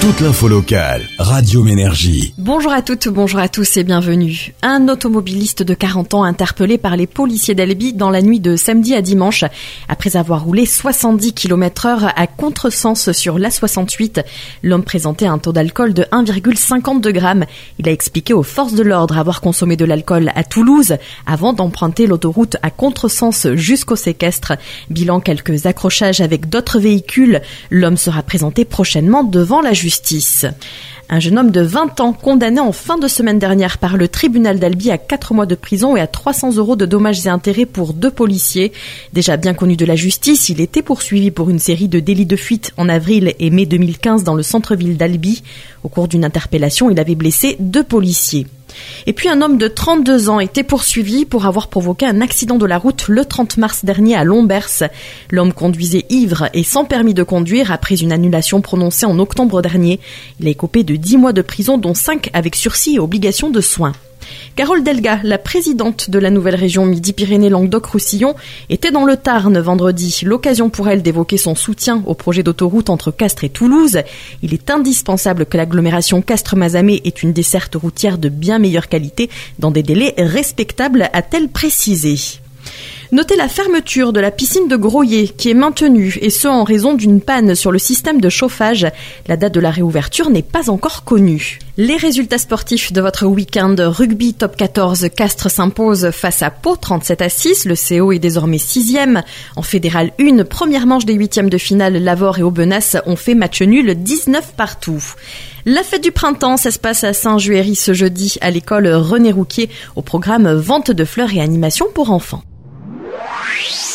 Toute l'info locale, Radio Ménergie. Bonjour à toutes, bonjour à tous et bienvenue. Un automobiliste de 40 ans interpellé par les policiers d'Albi dans la nuit de samedi à dimanche après avoir roulé 70 km/h à contresens sur l'A68. L'homme présentait un taux d'alcool de 1,52 grammes. Il a expliqué aux forces de l'ordre avoir consommé de l'alcool à Toulouse avant d'emprunter l'autoroute à contresens jusqu'au séquestre. Bilan, quelques accrochages avec d'autres véhicules. L'homme sera présenté prochainement devant la justice. Un jeune homme de 20 ans condamné en fin de semaine dernière par le tribunal d'Albi à 4 mois de prison et à 300 € de dommages et intérêts pour 2 policiers. Déjà bien connu de la justice, il était poursuivi pour une série de délits de fuite en avril et mai 2015 dans le centre-ville d'Albi. Au cours d'une interpellation, il avait blessé 2 policiers. Et puis un homme de 32 ans était poursuivi pour avoir provoqué un accident de la route le 30 mars dernier à Lombers. L'homme conduisait ivre et sans permis de conduire après une annulation prononcée en octobre dernier. Il a écopé de 10 mois de prison, dont 5 avec sursis et obligation de soins. Carole Delga, la présidente de la nouvelle région Midi-Pyrénées-Languedoc-Roussillon, était dans le Tarn vendredi. L'occasion pour elle d'évoquer son soutien au projet d'autoroute entre Castres et Toulouse. Il est indispensable que l'agglomération Castres-Mazamet ait une desserte routière de bien meilleure qualité dans des délais respectables, a-t-elle précisé. Notez la fermeture de la piscine de Groyer qui est maintenue, et ce en raison d'une panne sur le système de chauffage. La date de la réouverture n'est pas encore connue. Les résultats sportifs de votre week-end: rugby top 14, Castres s'impose face à Pau 37-6. Le CO est désormais 6e. En fédéral 1, première manche des 8e de finale, Lavore et Aubenas ont fait match nul 19 partout. La fête du printemps, ça se passe à Saint-Juéry ce jeudi à l'école René Rouquier, au programme vente de fleurs et animation pour enfants.